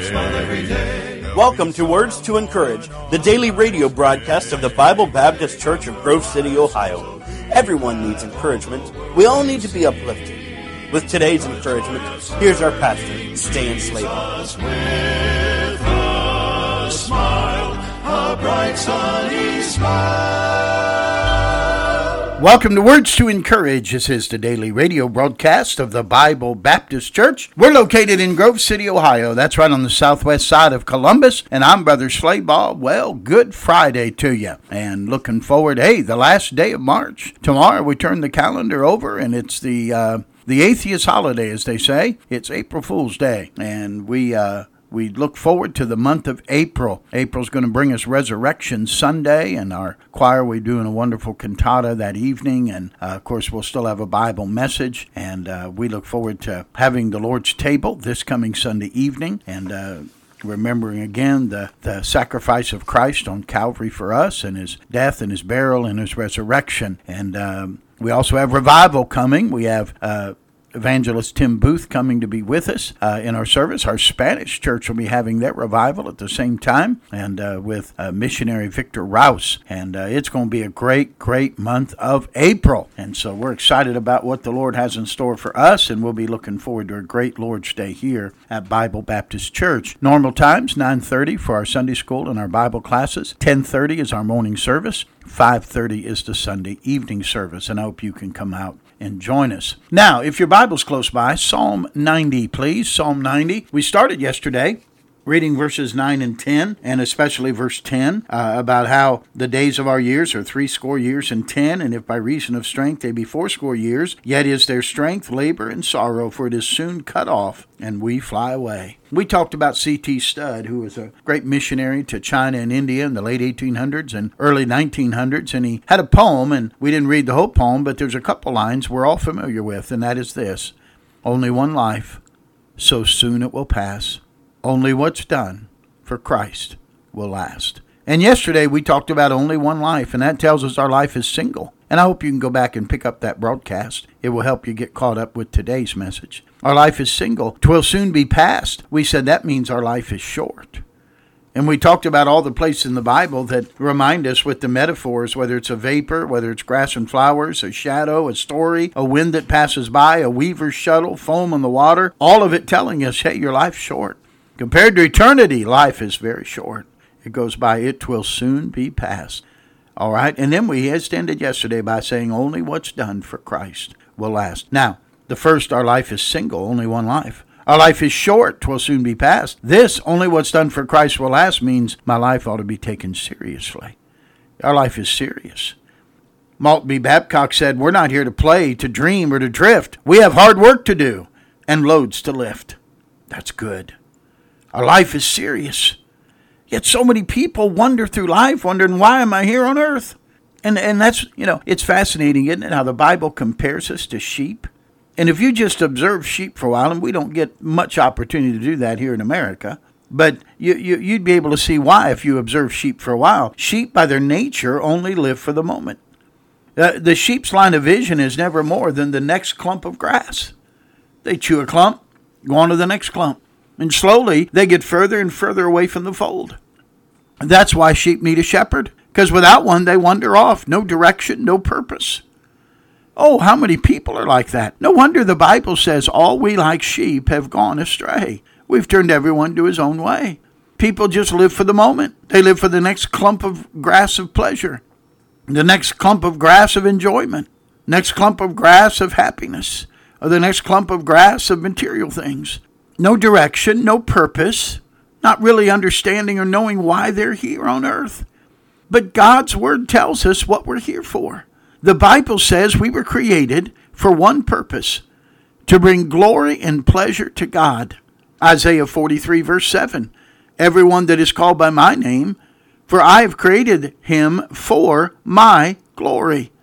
Welcome to Words to Encourage, the daily radio broadcast of the Bible Baptist Church of Grove City, Ohio. Everyone needs encouragement. We all need to be uplifted. With today's encouragement, here's our pastor, Stan Slater. With a smile, a bright sunny smile. Welcome to Words to Encourage. This is the daily radio broadcast of the Bible Baptist Church. We're located in Grove City, Ohio. That's right on the southwest side of Columbus. And I'm Brother Slabaugh. Well, good Friday to you. And looking forward, the last day of March. Tomorrow we turn the calendar over and it's the atheist holiday, as they say. It's April Fool's Day. And we look forward to the month of April. April's going to bring us Resurrection Sunday, and our choir, we're doing a wonderful cantata that evening, and of course we'll still have a Bible message, and we look forward to having the Lord's table this coming Sunday evening, and remembering again the sacrifice of Christ on Calvary for us, and his death and his burial and his resurrection. And we also have revival coming. We have Evangelist Tim Booth coming to be with us in our service. Our Spanish church will be having their revival at the same time, and with missionary Victor Rouse. And it's going to be a great, great month of April. And so we're excited about what the Lord has in store for us, and we'll be looking forward to a great Lord's Day here at Bible Baptist Church. Normal times, 9:30 for our Sunday school and our Bible classes. 10:30 is our morning service. 5:30 is the Sunday evening service, and I hope you can come out and join us. Now, if your Bible's close by, Psalm 90, please. Psalm 90. We started yesterday reading verses 9 and 10, and especially verse 10, about how the days of our years are 60 years and 10, and if by reason of strength they be 80 years, yet is their strength labor and sorrow, for it is soon cut off, and we fly away. We talked about C.T. Studd, who was a great missionary to China and India in the late 1800s and early 1900s, and he had a poem, and we didn't read the whole poem, but there's a couple lines we're all familiar with, and that is this: only one life, so soon it will pass. Only what's done for Christ will last. And yesterday we talked about only one life, and that tells us our life is single. And I hope you can go back and pick up that broadcast. It will help you get caught up with today's message. Our life is single. 'Twill soon be past. We said that means our life is short. And we talked about all the places in the Bible that remind us with the metaphors, whether it's a vapor, whether it's grass and flowers, a shadow, a story, a wind that passes by, a weaver's shuttle, foam on the water, all of it telling us, hey, your life's short. Compared to eternity, life is very short. It goes by, it will soon be past. All right, and then we ended yesterday by saying only what's done for Christ will last. Now, the first, our life is single, only one life. Our life is short, 'twill soon be past. This, only what's done for Christ will last, means my life ought to be taken seriously. Our life is serious. Maltby Babcock said, we're not here to play, to dream, or to drift. We have hard work to do and loads to lift. That's good. Our life is serious. Yet so many people wander through life wondering, why am I here on earth? And that's, it's fascinating, isn't it, how the Bible compares us to sheep? And if you just observe sheep for a while, and we don't get much opportunity to do that here in America, but you'd be able to see why if you observe sheep for a while. Sheep, by their nature, only live for the moment. The sheep's line of vision is never more than the next clump of grass. They chew a clump, go on to the next clump. And slowly, they get further and further away from the fold. That's why sheep need a shepherd, because without one, they wander off. No direction, no purpose. Oh, how many people are like that? No wonder the Bible says all we like sheep have gone astray. We've turned everyone to his own way. People just live for the moment. They live for the next clump of grass of pleasure, the next clump of grass of enjoyment, next clump of grass of happiness, or the next clump of grass of material things. No direction, no purpose, not really understanding or knowing why they're here on earth. But God's word tells us what we're here for. The Bible says we were created for one purpose, to bring glory and pleasure to God. Isaiah 43 verse 7, everyone that is called by my name, for I have created him for my glory.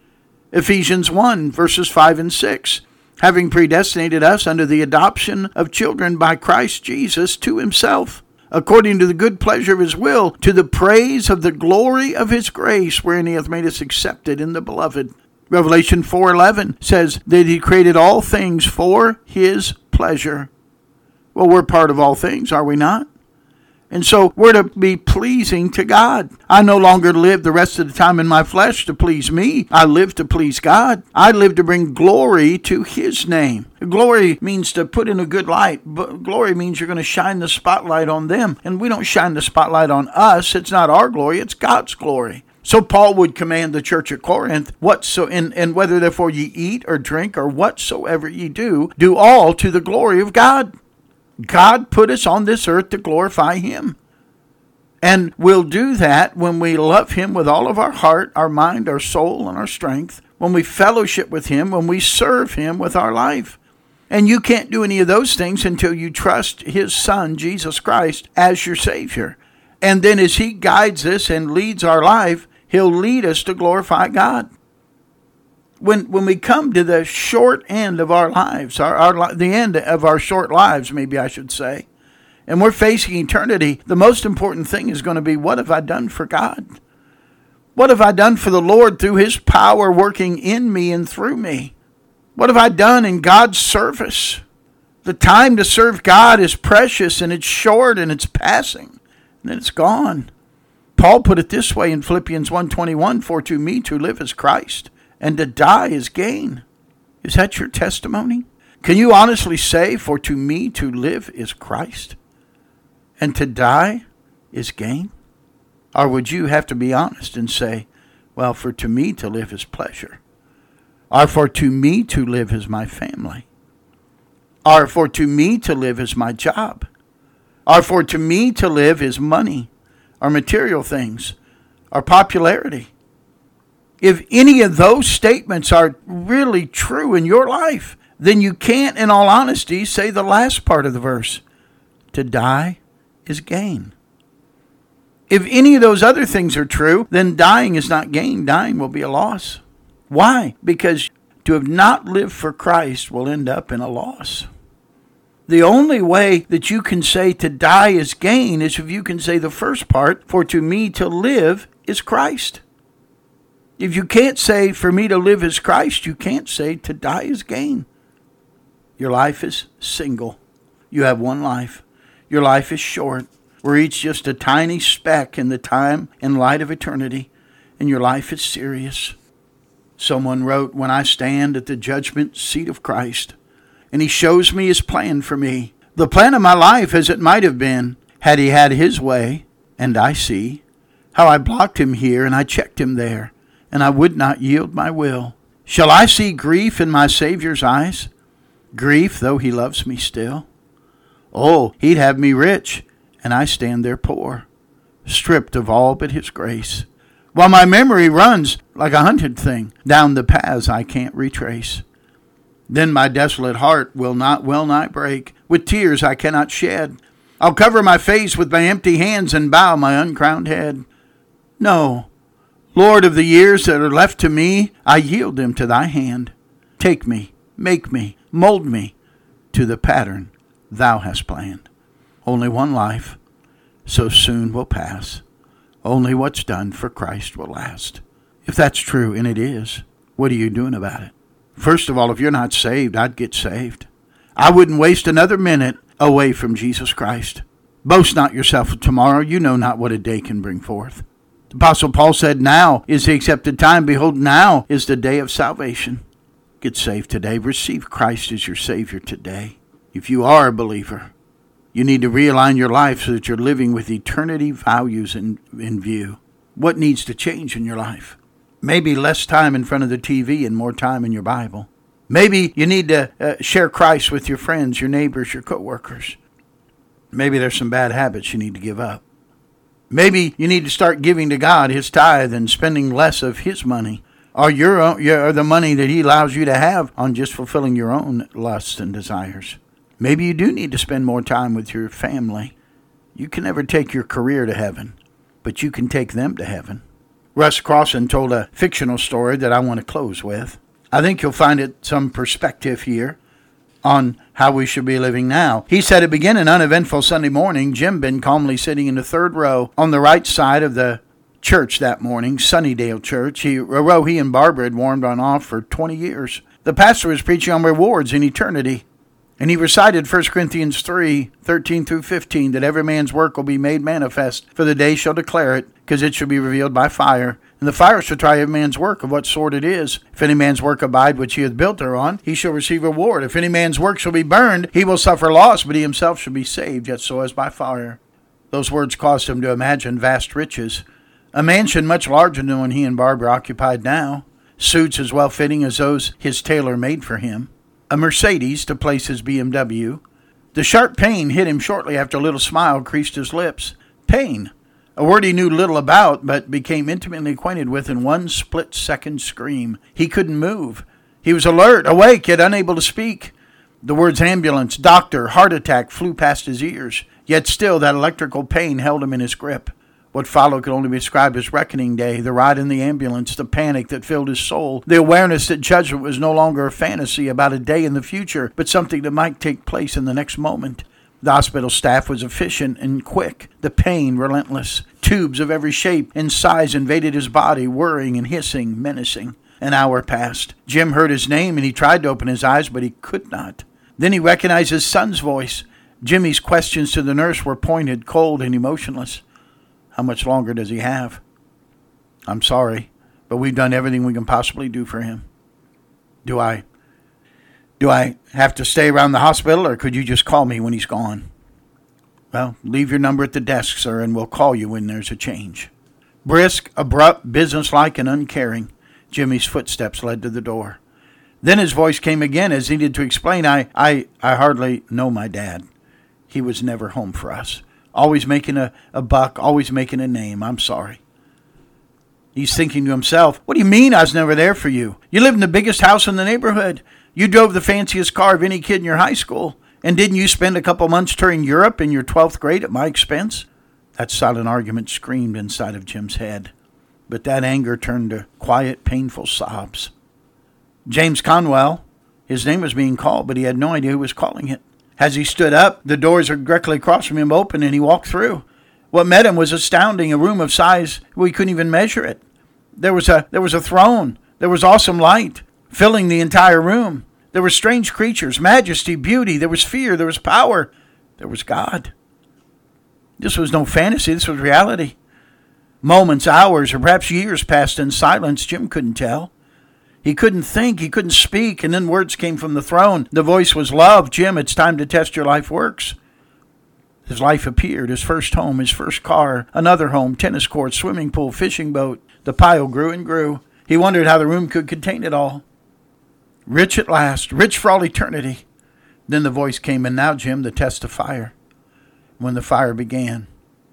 Ephesians 1 verses 5 and 6, having predestinated us unto the adoption of children by Christ Jesus to himself, according to the good pleasure of his will, to the praise of the glory of his grace, wherein he hath made us accepted in the beloved. Revelation 4:11 says that he created all things for his pleasure. Well, we're part of all things, are we not? And so we're to be pleasing to God. I no longer live the rest of the time in my flesh to please me. I live to please God. I live to bring glory to His name. Glory means to put in a good light. But glory means you're going to shine the spotlight on them. And we don't shine the spotlight on us. It's not our glory. It's God's glory. So Paul would command the church at Corinth, and whether therefore ye eat or drink or whatsoever ye do all to the glory of God. God put us on this earth to glorify Him. And we'll do that when we love Him with all of our heart, our mind, our soul, and our strength, when we fellowship with Him, when we serve Him with our life. And you can't do any of those things until you trust His Son, Jesus Christ, as your Savior. And then as He guides us and leads our life, He'll lead us to glorify God. When we come to the short end of our lives, the end of our short lives, maybe I should say, and we're facing eternity, the most important thing is going to be, what have I done for God? What have I done for the Lord through His power working in me and through me? What have I done in God's service? The time to serve God is precious, and it's short, and it's passing, and then it's gone. Paul put it this way in Philippians 1:21, for to me to live is Christ, and to die is gain. Is that your testimony? Can you honestly say, for to me to live is Christ, and to die is gain? Or would you have to be honest and say, well, for to me to live is pleasure, or for to me to live is my family, or for to me to live is my job, or for to me to live is money, or material things, or popularity? If any of those statements are really true in your life, then you can't, in all honesty, say the last part of the verse. To die is gain. If any of those other things are true, then dying is not gain. Dying will be a loss. Why? Because to have not lived for Christ will end up in a loss. The only way that you can say to die is gain is if you can say the first part, for to me to live is Christ. If you can't say, for me to live is Christ, you can't say to die is gain. Your life is single. You have one life. Your life is short. We're each just a tiny speck in the time and light of eternity, and your life is serious. Someone wrote, when I stand at the judgment seat of Christ, and He shows me His plan for me, the plan of my life as it might have been, had He had His way, and I see how I blocked Him here and I checked Him there, and I would not yield my will. Shall I see grief in my Savior's eyes? Grief, though He loves me still? Oh, He'd have me rich, and I stand there poor, stripped of all but His grace, while my memory runs like a hunted thing down the paths I can't retrace. Then my desolate heart will not well nigh break, with tears I cannot shed. I'll cover my face with my empty hands and bow my uncrowned head. No, Lord of the years that are left to me, I yield them to Thy hand. Take me, make me, mold me to the pattern Thou hast planned. Only one life, so soon will pass. Only what's done for Christ will last. If that's true, and it is, what are you doing about it? First of all, if you're not saved, I'd get saved. I wouldn't waste another minute away from Jesus Christ. Boast not yourself of tomorrow. You know not what a day can bring forth. The Apostle Paul said, now is the accepted time. Behold, now is the day of salvation. Get saved today. Receive Christ as your Savior today. If you are a believer, you need to realign your life so that you're living with eternity values in view. What needs to change in your life? Maybe less time in front of the TV and more time in your Bible. Maybe you need to share Christ with your friends, your neighbors, your coworkers. Maybe there's some bad habits you need to give up. Maybe you need to start giving to God His tithe and spending less of His money, or the money that He allows you to have on just fulfilling your own lusts and desires. Maybe you do need to spend more time with your family. You can never take your career to heaven, but you can take them to heaven. Russ Crossan told a fictional story that I want to close with. I think you'll find it some perspective here on how we should be living now. He said, it began an uneventful Sunday morning. Jim been calmly sitting in the third row on the right side of the church that morning, Sunnydale Church, a row he and Barbara had warmed on off for 20 years. The pastor was preaching on rewards in eternity. And he recited 1 Corinthians 3:13 through 15, that every man's work will be made manifest, for the day shall declare it, because it shall be revealed by fire. And the fire shall try every man's work of what sort it is. If any man's work abide which he hath built thereon, he shall receive reward. If any man's work shall be burned, he will suffer loss, but he himself shall be saved, yet so as by fire. Those words caused him to imagine vast riches. A mansion much larger than the one he and Barbara occupied now. Suits as well-fitting as those his tailor made for him. A Mercedes to place his BMW. The sharp pain hit him shortly after a little smile creased his lips. Pain, a word he knew little about, but became intimately acquainted with in one split-second scream. He couldn't move. He was alert, awake, yet unable to speak. The words ambulance, doctor, heart attack flew past his ears, yet still that electrical pain held him in his grip. What followed could only be described as reckoning day, the ride in the ambulance, the panic that filled his soul, the awareness that judgment was no longer a fantasy about a day in the future, but something that might take place in the next moment. The hospital staff was efficient and quick, the pain relentless. Tubes of every shape and size invaded his body, whirring and hissing, menacing. An hour passed. Jim heard his name, and he tried to open his eyes, but he could not. Then he recognized his son's voice. Jimmy's questions to the nurse were pointed, cold, and emotionless. How much longer does he have? I'm sorry, but we've done everything we can possibly do for him. Do I have to stay around the hospital, or could you just call me when he's gone? Well, leave your number at the desk, sir, and we'll call you when there's a change. Brisk, abrupt, businesslike, and uncaring, Jimmy's footsteps led to the door. Then his voice came again as he needed to explain, I hardly know my dad. He was never home for us. Always making a buck, always making a name. I'm sorry. He's thinking to himself, what do you mean I was never there for you? You lived in the biggest house in the neighborhood. You drove the fanciest car of any kid in your high school. And didn't you spend a couple months touring Europe in your 12th grade at my expense? That silent argument screamed inside of Jim's head. But that anger turned to quiet, painful sobs. James Conwell. His name was being called, but he had no idea who was calling it. As he stood up, the doors directly across from him opened, and he walked through. What met him was astounding, a room of size we couldn't even measure it. There was a throne. There was awesome light filling the entire room. There were strange creatures, majesty, beauty. There was fear. There was power. There was God. This was no fantasy. This was reality. Moments, hours, or perhaps years passed in silence. Jim couldn't tell. He couldn't think, he couldn't speak, and then words came from the throne. The voice was, love, Jim, it's time to test your life works. His life appeared, his first home, his first car, another home, tennis court, swimming pool, fishing boat. The pile grew and grew. He wondered how the room could contain it all. Rich at last, rich for all eternity. Then the voice came, and now, Jim, the test of fire. When the fire began,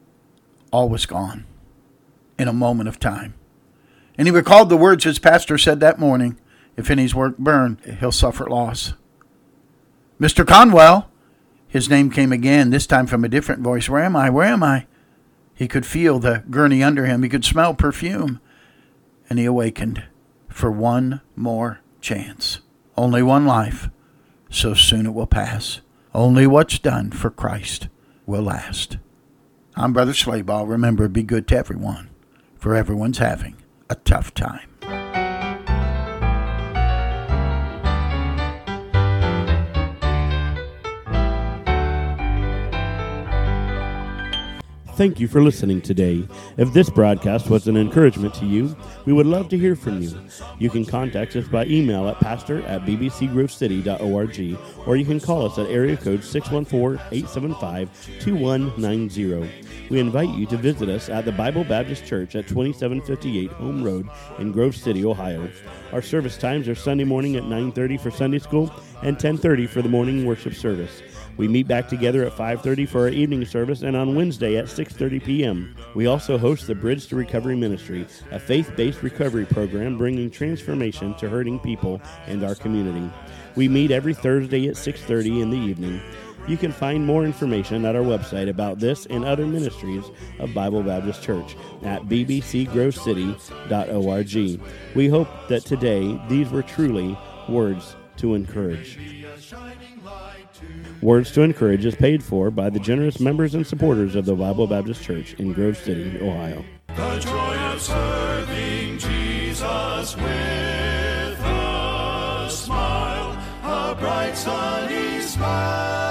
all was gone in a moment of time. And he recalled the words his pastor said that morning, if any's work burn, he'll suffer loss. Mr. Conwell, his name came again, this time from a different voice. Where am I? Where am I? He could feel the gurney under him. He could smell perfume. And he awakened for one more chance. Only one life, so soon it will pass. Only what's done for Christ will last. I'm Brother Slayball. Remember, be good to everyone, for everyone's having a tough time. Thank you for listening today. If this broadcast was an encouragement to you, we would love to hear from you. You can contact us by email at pastor@bbcgrovecity.org, or you can call us at area code 614-875-2190. We invite you to visit us at the Bible Baptist Church at 2758 Home Road in Grove City, Ohio. Our service times are Sunday morning at 9:30 for Sunday school and 10:30 for the morning worship service. We meet back together at 5:30 for our evening service and on Wednesday at 6:30 p.m. We also host the Bridge to Recovery Ministry, a faith-based recovery program bringing transformation to hurting people and our community. We meet every Thursday at 6:30 in the evening. You can find more information at our website about this and other ministries of Bible Baptist Church at bbcgrovecity.org. We hope that today these were truly words to encourage. Words to Encourage is paid for by the generous members and supporters of the Bible Baptist Church in Grove City, Ohio. The joy of serving Jesus with a smile, a bright sunny smile.